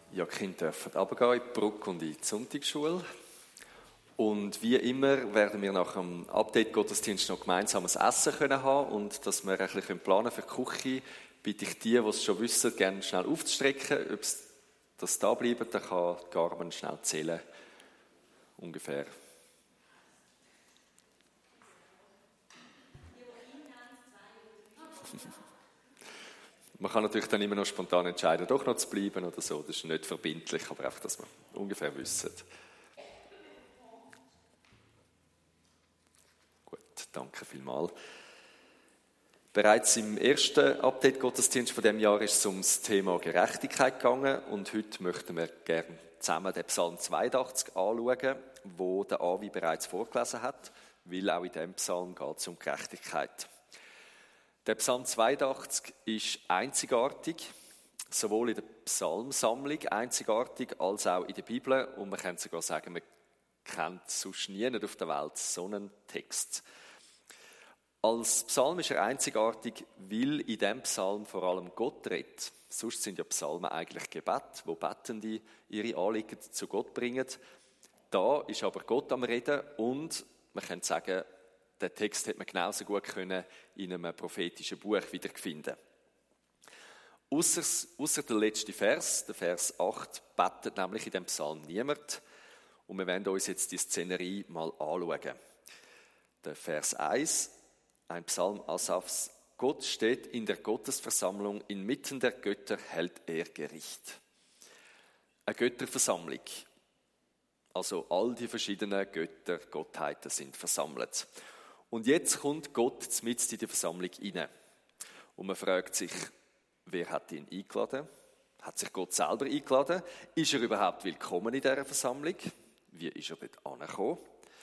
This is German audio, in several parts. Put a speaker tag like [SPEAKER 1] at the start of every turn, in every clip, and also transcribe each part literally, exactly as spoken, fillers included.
[SPEAKER 1] Ja, die Kinder dürfen runtergehen in die Brücke und in die Sonntagsschule. Und wie immer werden wir nach dem Update-Gottesdienst noch gemeinsam ein Essen können haben und dass wir ein bisschen planen für die Küche, bitte ich die, die es schon wissen, gerne schnell aufzustrecken. Ob es das da bleibt, dann kann Carmen schnell zählen. Ungefähr. Man kann natürlich dann immer noch spontan entscheiden, doch noch zu bleiben oder so. Das ist nicht verbindlich, aber einfach, dass wir ungefähr wissen. Gut, danke vielmals. Bereits im ersten Update-Gottesdienst von diesem Jahr ist es um das Thema Gerechtigkeit gegangen und heute möchten wir gerne zusammen den Psalm zweiundachtzig anschauen, wo der Avi bereits vorgelesen hat, weil auch in diesem Psalm geht es um Gerechtigkeit. Der Psalm zweiundachtzig ist einzigartig, sowohl in der Psalmsammlung einzigartig, als auch in der Bibel. Und man kann sogar sagen, man kennt sonst nie auf der Welt so einen Text. Als Psalm ist er einzigartig, weil in diesem Psalm vor allem Gott redet. Sonst sind ja Psalmen eigentlich Gebete, wo Bettende ihre Anliegen zu Gott bringen. Da ist aber Gott am Reden und man kann sagen, den Text hätte man genauso gut können in einem prophetischen Buch wiederfinden. Ausser, ausser der letzte Vers, der Vers acht, betet nämlich in dem Psalm niemand. Und wir werden uns jetzt die Szenerie mal anschauen. Der Vers eins, ein Psalm Asafs. Gott steht in der Gottesversammlung, inmitten der Götter hält er Gericht. Eine Götterversammlung. Also all die verschiedenen Götter, Gottheiten sind versammelt. Und jetzt kommt Gott mitten in die Versammlung hinein. Und man fragt sich, wer hat ihn eingeladen? Hat sich Gott selber eingeladen? Ist er überhaupt willkommen in dieser Versammlung? Wie ist er dort angekommen?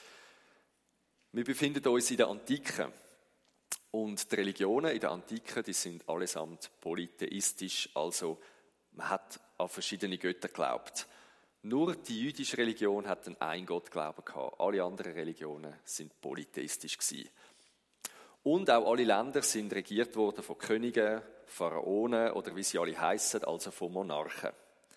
[SPEAKER 1] Wir befinden uns in der Antike. Und die Religionen in der Antike, die sind allesamt polytheistisch, also man hat an verschiedene Götter geglaubt. Nur die jüdische Religion hat einen Ein-Gott-Glauben gehabt. Alle anderen Religionen sind polytheistisch gewesen. Und auch alle Länder sind regiert worden von Königen, Pharaonen oder wie sie alle heissen, also von Monarchen.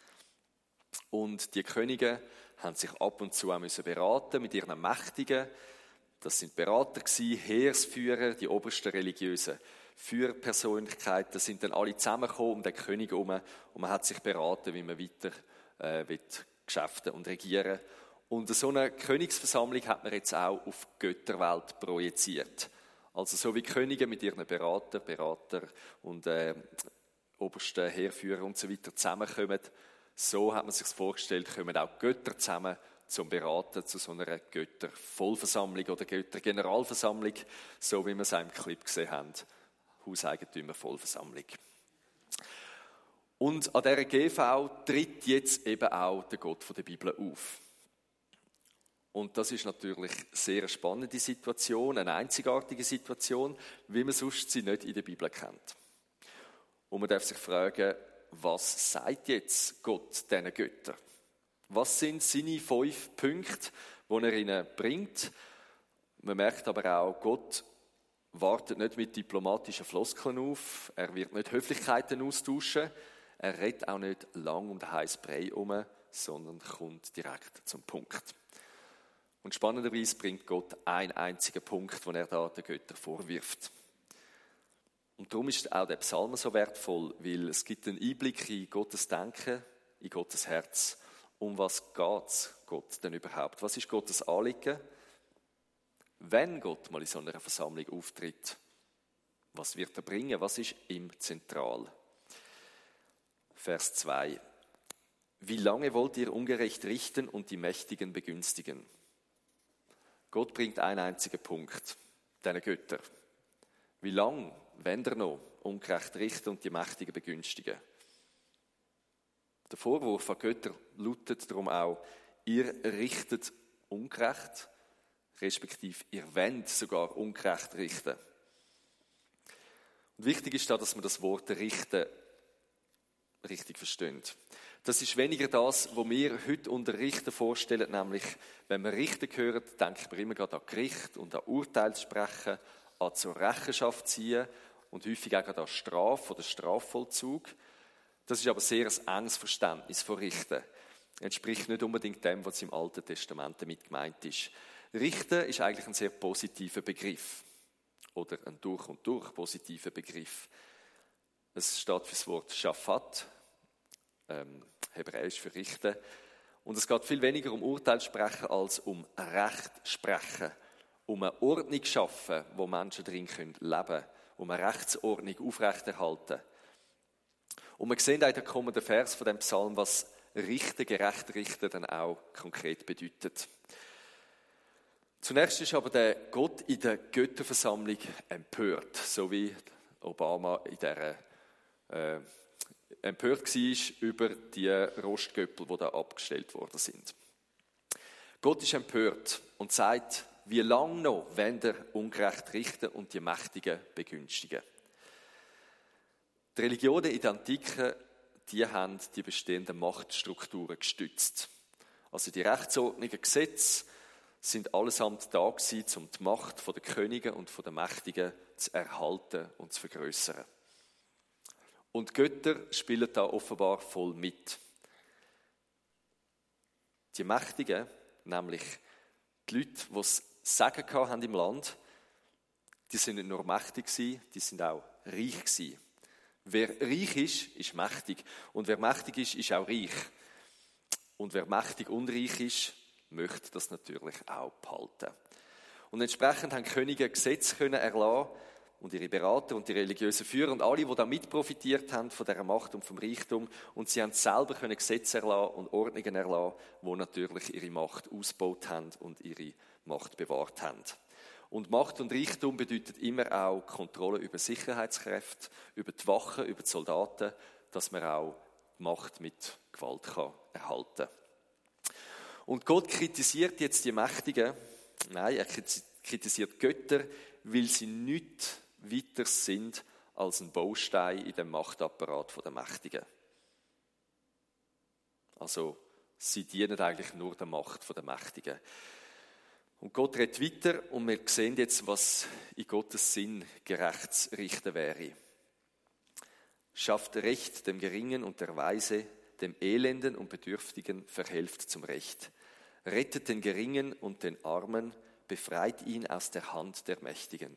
[SPEAKER 1] Und die Könige haben sich ab und zu auch müssen beraten mit ihren Mächtigen. Das sind Berater gewesen, Heeresführer, die obersten religiösen Führerpersönlichkeiten sind dann alle zusammengekommen um den König herum und man hat sich beraten, wie man weiter äh, wird Geschäfte und regieren. Und so eine Königsversammlung hat man jetzt auch auf die Götterwelt projiziert. Also so wie Könige mit ihren Berater, Berater und äh, obersten Heerführer und so weiter zusammenkommen, so hat man sich vorgestellt, kommen auch Götter zusammen zum Beraten zu so einer Göttervollversammlung oder Göttergeneralversammlung, so wie wir es auch im Clip gesehen haben, Hauseigentümervollversammlung. Und an dieser G V tritt jetzt eben auch der Gott von der Bibel auf. Und das ist natürlich eine sehr spannende Situation, eine einzigartige Situation, wie man sonst sie nicht in der Bibel kennt. Und man darf sich fragen, was sagt jetzt Gott diesen Göttern? Was sind seine fünf Punkte, die er ihnen bringt? Man merkt aber auch, Gott wartet nicht mit diplomatischen Floskeln auf, er wird nicht Höflichkeiten austauschen, er redet auch nicht lang um den heißen Brei herum, sondern kommt direkt zum Punkt. Und spannenderweise bringt Gott einen einzigen Punkt, den er da den Göttern vorwirft. Und darum ist auch der Psalm so wertvoll, weil es gibt einen Einblick in Gottes Denken, in Gottes Herz. Um was geht es Gott denn überhaupt? Was ist Gottes Anliegen? Wenn Gott mal in so einer Versammlung auftritt, was wird er bringen? Was ist ihm zentral? Vers zwei. Wie lange wollt ihr ungerecht richten und die Mächtigen begünstigen? Gott bringt einen einzigen Punkt, deine Götter. Wie lange wollt ihr noch ungerecht richten und die Mächtigen begünstigen? Der Vorwurf an Götter lautet darum auch, ihr richtet ungerecht, respektive ihr wollt sogar ungerecht richten. Und wichtig ist da, dass man das Wort richten richtig verstehen. Das ist weniger das, was wir heute unter Richten vorstellen, nämlich, wenn wir Richten hören, denken wir immer gerade an Gericht und an Urteilssprechen, an zur Rechenschaft ziehen und häufig auch an Strafe oder Strafvollzug. Das ist aber sehr ein enges Verständnis von Richten. Entspricht nicht unbedingt dem, was im Alten Testament damit gemeint ist. Richten ist eigentlich ein sehr positiver Begriff. Oder ein durch und durch positiver Begriff. Es steht für das Wort Shafat, ähm, hebräisch für Richten. Und es geht viel weniger um Urteil sprechen als um Recht sprechen. Um eine Ordnung schaffen, wo Menschen drin leben können. Um eine Rechtsordnung aufrechterhalten. Und wir sehen auch in den kommenden Vers von dem Psalm, was Richten, gerecht richten dann auch konkret bedeutet. Zunächst ist aber der Gott in der Götterversammlung empört, so wie Obama in dieser äh, empört war über die Rostgöppel, die da abgestellt worden sind. Gott ist empört und sagt, wie lange noch wollt ihr ungerecht richten und die Mächtigen begünstigen? Die Religionen in der Antike, die haben die bestehenden Machtstrukturen gestützt. Also die Rechtsordnungen, Gesetze sind allesamt da gewesen, um die Macht der Könige und der Mächtigen zu erhalten und zu vergrössern. Und Götter spielen da offenbar voll mit. Die Mächtigen, nämlich die Leute, die es Sagen haben im Land, die sind nicht nur mächtig gewesen, die sind auch reich gewesen. Wer reich ist, ist mächtig. Und wer mächtig ist, ist auch reich. Und wer mächtig und reich ist, möchte das natürlich auch behalten. Und entsprechend haben Könige Gesetze können erlassen und ihre Berater und die religiösen Führer und alle, die da mit profitiert haben von dieser Macht und vom Reichtum. Und sie haben selber können Gesetze erlassen und Ordnungen erlassen, die natürlich ihre Macht ausgebaut haben und ihre Macht bewahrt haben. Und Macht und Reichtum bedeutet immer auch Kontrolle über Sicherheitskräfte, über die Wachen, über die Soldaten, dass man auch die Macht mit Gewalt kann erhalten kann. Und Gott kritisiert jetzt die Mächtigen, nein, er kritisiert Götter, weil sie nicht weiter sind als ein Baustein in dem Machtapparat der Mächtigen. Also, sie dienen eigentlich nur der Macht der Mächtigen. Und Gott redet weiter und wir sehen jetzt, was in Gottes Sinn gerecht zu richten wäre. Schafft Recht dem Geringen und der Weise, dem Elenden und Bedürftigen verhelft zum Recht. Rettet den Geringen und den Armen, befreit ihn aus der Hand der Mächtigen.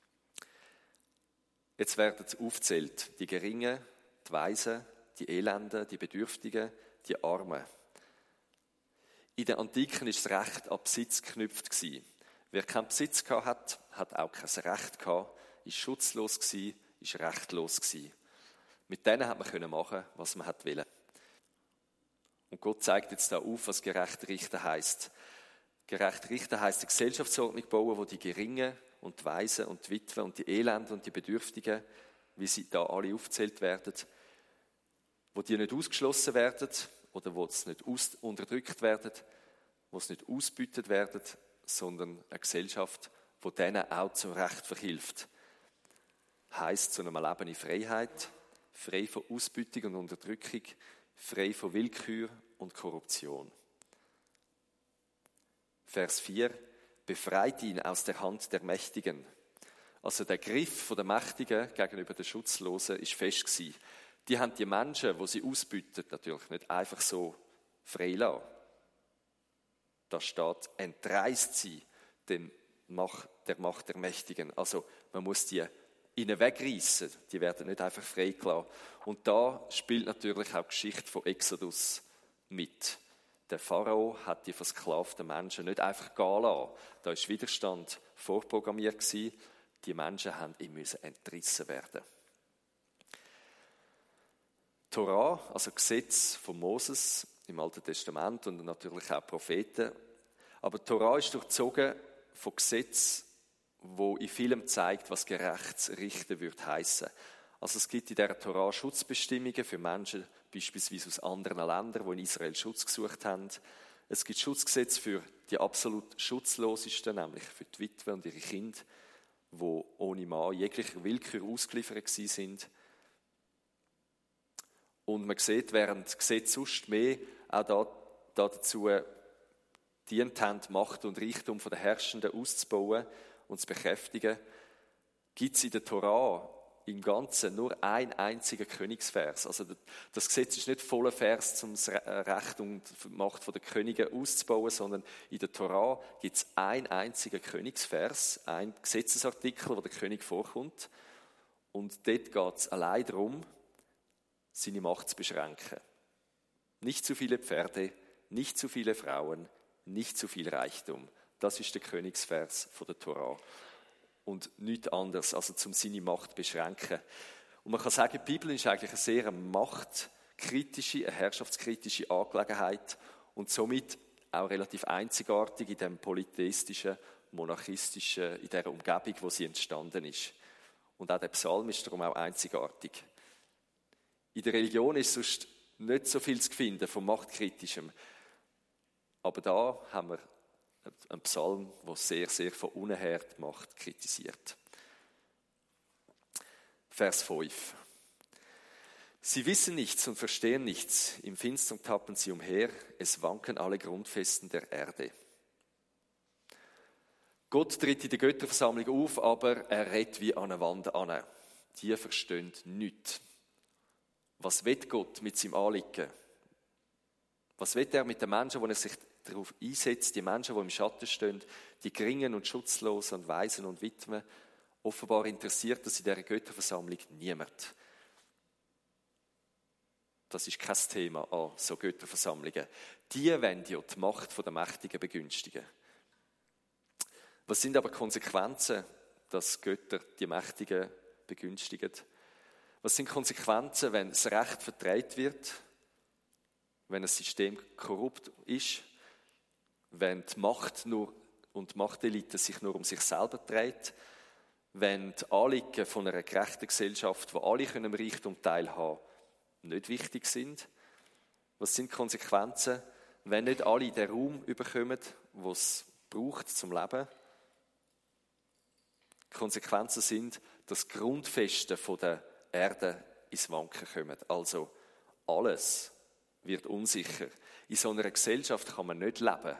[SPEAKER 1] Jetzt werden aufgezählt, die Geringen, die Weisen, die Elenden, die Bedürftigen, die Armen. In der Antiken war das Recht an Besitz geknüpft. Wer keinen Besitz hatte, hat auch kein Recht gehabt, war schutzlos, war rechtlos. Mit denen konnte man machen, was man wollte. Und Gott zeigt jetzt da auf, was gerecht richten heisst. Gerecht richten heisst eine Gesellschaftsordnung bauen, wo die Geringen und die Weisen und die Witwen und die Elenden und die Bedürftigen, wie sie da alle aufgezählt werden, wo die nicht ausgeschlossen werden oder wo es nicht aus- unterdrückt werden, wo es nicht ausbeutet werden, sondern eine Gesellschaft, die denen auch zum Recht verhilft. Heisst zu einem Leben in Freiheit, frei von Ausbeutung und Unterdrückung, frei von Willkür und Korruption. Vers vier, befreit ihn aus der Hand der Mächtigen. Also der Griff der Mächtigen gegenüber den Schutzlosen ist fest gewesen. Die haben die Menschen, die sie ausbeuten, natürlich nicht einfach so frei lassen. Da steht, entreißt sie dem Macht, der Macht der Mächtigen. Also man muss die ihnen wegreißen, die werden nicht einfach freigelassen. Und da spielt natürlich auch die Geschichte von Exodus mit. Der Pharao hat die versklavten Menschen nicht einfach gehen lassen. Da war Widerstand vorprogrammiert gewesen. Die Menschen haben ihm müssen entrissen werden. Torah, also Gesetz von Moses im Alten Testament und natürlich auch Propheten. Aber Torah ist durchzogen von Gesetzen, wo in vielem zeigt, was gerechtes Richten würde heissen. Also es gibt in dieser Torah Schutzbestimmungen für Menschen, beispielsweise aus anderen Ländern, die in Israel Schutz gesucht haben. Es gibt Schutzgesetze für die absolut Schutzlosesten, nämlich für die Witwe und ihre Kinder, die ohne Mann jeglicher Willkür ausgeliefert sind. Und man sieht, während Gesetze sonst mehr auch da, da dazu dient haben, Macht und Reichtum der Herrschenden auszubauen und zu bekräftigen, gibt es in der Torah im Ganzen nur ein einziger Königsvers. Also das Gesetz ist nicht voller Vers, um das Recht und die Macht der Könige auszubauen, sondern in der Torah gibt es einen einzigen Königsvers, ein Gesetzesartikel, wo der König vorkommt. Und dort geht es allein darum, seine Macht zu beschränken. Nicht zu viele Pferde, nicht zu viele Frauen, nicht zu viel Reichtum. Das ist der Königsvers von der Torah. Und nichts anderes, also zum seine Macht beschränken. Und man kann sagen, die Bibel ist eigentlich eine sehr machtkritische, eine herrschaftskritische Angelegenheit und somit auch relativ einzigartig in dem polytheistischen, monarchistischen, in der Umgebung, wo sie entstanden ist. Und auch der Psalm ist darum auch einzigartig. In der Religion ist sonst nicht so viel zu finden von Machtkritischem. Aber da haben wir einen Psalm, der sehr, sehr von unten her die Macht kritisiert. Vers fünf. Sie wissen nichts und verstehen nichts. Im Finstern tappen sie umher. Es wanken alle Grundfesten der Erde. Gott tritt in der Götterversammlung auf, aber er redet wie an eine Wand an. Die verstehen nichts. Was will Gott mit seinem Anliegen? Was will er mit den Menschen, die er sich darauf einsetzt, die Menschen, die im Schatten stehen, die Geringen und Schutzlosen und Waisen und Witwen? Offenbar interessiert das in dieser Götterversammlung niemand. Das ist kein Thema an so Götterversammlungen. Die wollen ja die Macht der Mächtigen begünstigen. Was sind aber die Konsequenzen, dass Götter die Mächtigen begünstigen? Was sind die Konsequenzen, wenn das Recht verdreht wird, wenn ein System korrupt ist, wenn die Macht nur und die Machtelite sich nur um sich selber dreht, wenn die Anliegen von einer gerechten Gesellschaft, wo alle am Reichtum teilhaben können, nicht wichtig sind? Was sind die Konsequenzen, wenn nicht alle den Raum bekommen, den es braucht zum Leben? Die Konsequenzen sind, dass die Grundfesten der Erde ins Wanken kommen. Also alles wird unsicher. In so einer Gesellschaft kann man nicht leben.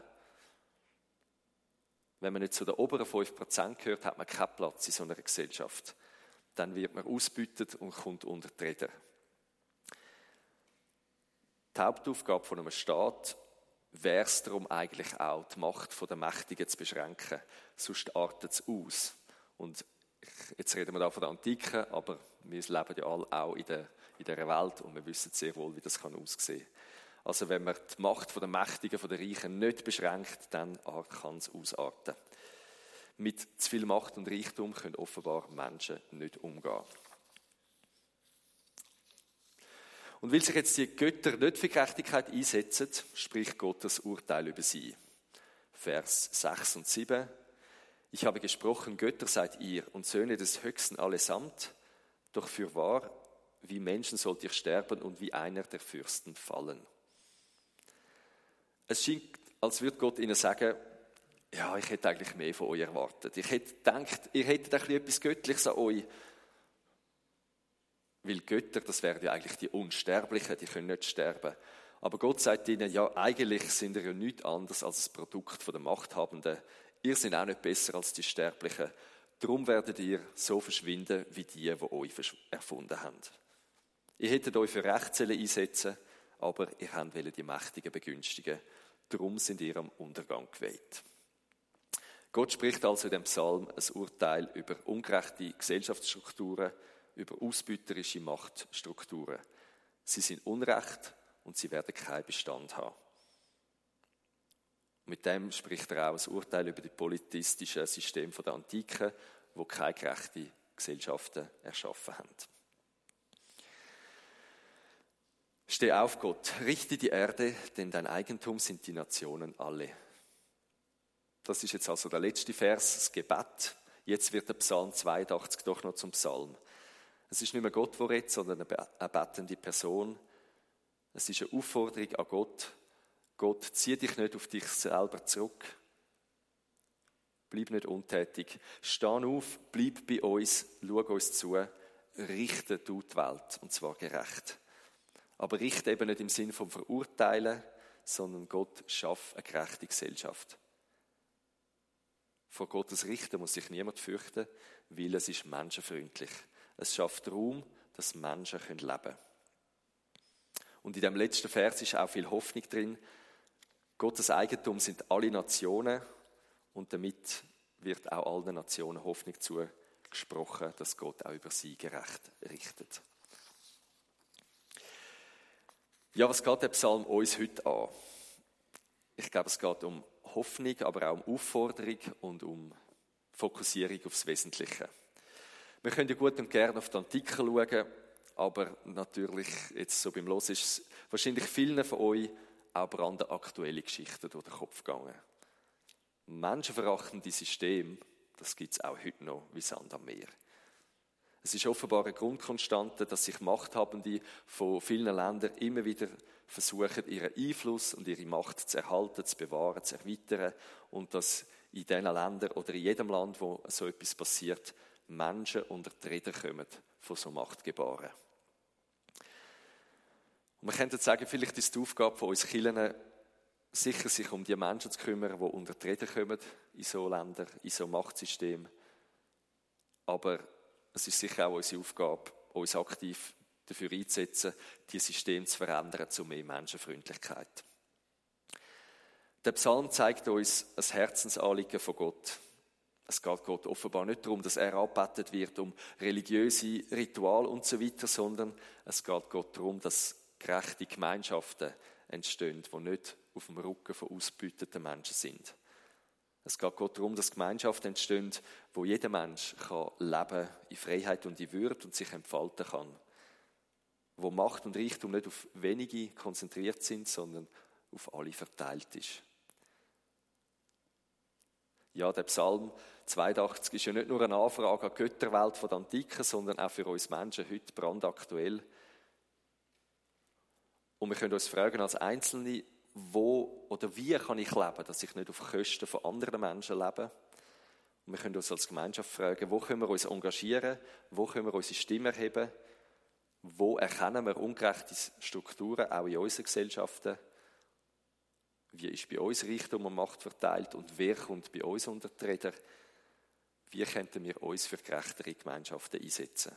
[SPEAKER 1] Wenn man nicht zu den oberen fünf Prozent gehört, hat man keinen Platz in so einer Gesellschaft. Dann wird man ausgebeutet und kommt unter die Räder. Die Hauptaufgabe von einem Staat wäre es darum, eigentlich auch die Macht der Mächtigen zu beschränken. Sonst artet es aus. Und jetzt reden wir da von der Antike, aber wir leben ja alle auch in, der, in dieser Welt und wir wissen sehr wohl, wie das kann aussehen kann. Also wenn man die Macht der Mächtigen, der Reichen nicht beschränkt, dann kann es ausarten. Mit zu viel Macht und Reichtum können offenbar Menschen nicht umgehen. Und weil sich jetzt die Götter nicht für Gerechtigkeit einsetzen, spricht Gott das Urteil über sie. Vers sechs und sieben. Ich habe gesprochen, Götter seid ihr und Söhne des Höchsten allesamt, doch fürwahr, wie Menschen sollt ihr sterben und wie einer der Fürsten fallen. Es scheint, als würde Gott ihnen sagen, ja, ich hätte eigentlich mehr von euch erwartet. Ich hätte gedacht, ihr hättet ein bisschen etwas Göttliches an euch. Weil Götter, das wären ja eigentlich die Unsterblichen, die können nicht sterben. Aber Gott sagt ihnen, ja, eigentlich sind ihr ja nichts anderes als das Produkt der Machthabenden. Ihr seid auch nicht besser als die Sterblichen. Darum werdet ihr so verschwinden, wie die, die euch erfunden haben. Ihr hättet euch für Recht einsetzen, aber ihr wollt die Mächtigen begünstigen. Darum sind ihr am Untergang geweiht. Gott spricht also in dem Psalm ein Urteil über ungerechte Gesellschaftsstrukturen, über ausbeuterische Machtstrukturen. Sie sind unrecht und sie werden keinen Bestand haben. Mit dem spricht er auch ein Urteil über die politischen Systeme der Antike, die keine gerechten Gesellschaften erschaffen haben. Steh auf, Gott, richte die Erde, denn dein Eigentum sind die Nationen alle. Das ist jetzt also der letzte Vers, das Gebet. Jetzt wird der Psalm zweiundachtzig doch noch zum Psalm. Es ist nicht mehr Gott, der redet, sondern eine betende Person. Es ist eine Aufforderung an Gott. Gott, zieh dich nicht auf dich selber zurück. Bleib nicht untätig. Steh auf, bleib bei uns, schau uns zu, richte du die Welt, und zwar gerecht. Aber richte eben nicht im Sinn von Verurteilen, sondern Gott schafft eine gerechte Gesellschaft. Vor Gottes Richten muss sich niemand fürchten, weil es ist menschenfreundlich. es schafft Raum, dass Menschen leben können. Und in dem letzten Vers ist auch viel Hoffnung drin. Gottes Eigentum sind alle Nationen und damit wird auch allen Nationen Hoffnung zugesprochen, dass Gott auch über sie gerecht richtet. Ja, was geht der Psalm uns heute an? Ich glaube, es geht um Hoffnung, aber auch um Aufforderung und um Fokussierung aufs Wesentliche. Wir können ja gut und gerne auf die Antike schauen, aber natürlich, jetzt so beim Hören, ist es wahrscheinlich vielen von euch auch brandaktuelle Geschichten durch den Kopf gegangen. Menschenverachtende Systeme, das gibt es auch heute noch wie Sand am Meer. Es ist offenbar eine Grundkonstante, dass sich Machthabende von vielen Ländern immer wieder versuchen, ihren Einfluss und ihre Macht zu erhalten, zu bewahren, zu erweitern und dass in diesen Ländern oder in jedem Land, wo so etwas passiert, Menschen unter die Räder kommen von so Machtgebaren. Und man könnte sagen, vielleicht ist die Aufgabe von uns Kirchen, sicher sich um die Menschen zu kümmern, die unter die Räder kommen in so Ländern, in so Machtsystemen. Aber es ist sicher auch unsere Aufgabe, uns aktiv dafür einzusetzen, dieses System zu verändern zu mehr Menschenfreundlichkeit. Der Psalm zeigt uns ein Herzensanliegen von Gott. Es geht Gott offenbar nicht darum, dass er angebetet wird, um religiöse Rituale und so weiter, sondern es geht Gott darum, dass gerechte Gemeinschaften entstehen, die nicht auf dem Rücken von ausbeuteten Menschen sind. Es geht Gott darum, dass Gemeinschaften entstehen, wo jeder Mensch kann leben in Freiheit und in Würde und sich entfalten kann. Wo Macht und Reichtum nicht auf wenige konzentriert sind, sondern auf alle verteilt ist. Ja, der Psalm zweiundachtzig ist ja nicht nur eine Anfrage an die Götterwelt von der Antike, sondern auch für uns Menschen heute brandaktuell. Und wir können uns fragen als Einzelne, wo oder wie kann ich leben, dass ich nicht auf Kosten von anderen Menschen lebe. Und wir können uns als Gemeinschaft fragen, wo können wir uns engagieren, wo können wir unsere Stimme erheben, wo erkennen wir ungerechte Strukturen, auch in unseren Gesellschaften. Wie ist bei uns Reichtum und Macht verteilt und wer kommt bei uns unter die Räder? Wie könnten wir uns für gerechtere Gemeinschaften einsetzen?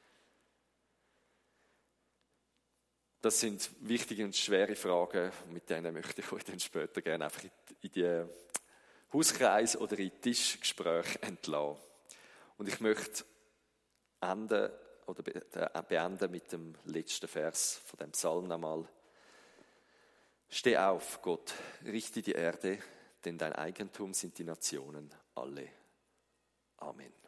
[SPEAKER 1] Das sind wichtige und schwere Fragen, mit denen möchte ich euch dann später gerne einfach in die Hauskreis oder in Tischgespräche entlassen. Und ich möchte enden oder beenden mit dem letzten Vers von dem Psalm nochmal. Steh auf, Gott, richte die Erde, denn dein Eigentum sind die Nationen alle. Amen.